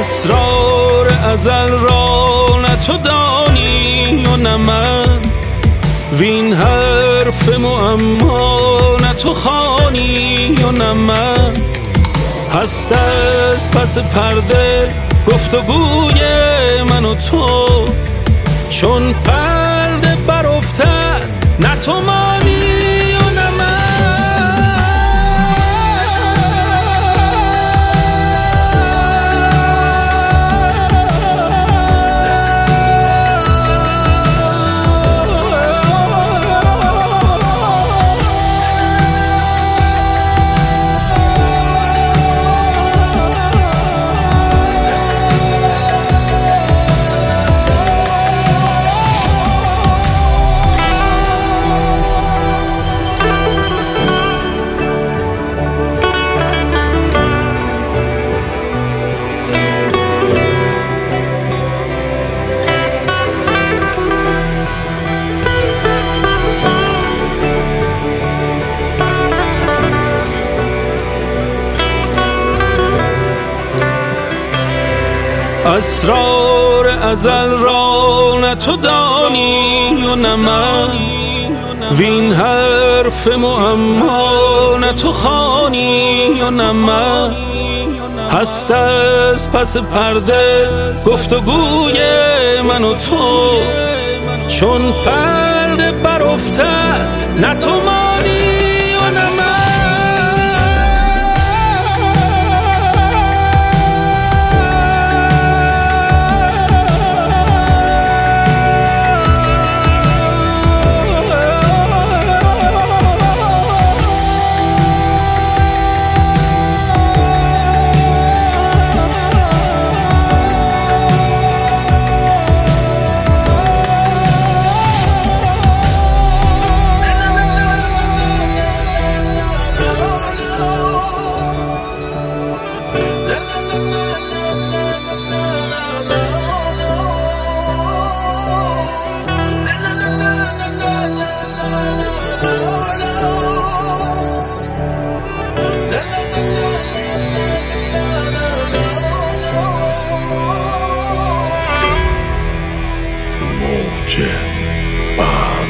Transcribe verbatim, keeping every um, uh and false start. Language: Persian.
اسرار ازل را نه تو دانی و نه من، وین حرف معما نه تو خوانی و نه من. هست از پس پرده گفتگوی من و تو، چون پرده برافتد نه تو مانی و نه من. اسرار ازل را نه تو دانی و نه من، وین حرف معما نه تو خوانی و نه من. هست از پس پرده گفتگوی من و تو، چون پرده برافتد نه تو مانی و نه من. Just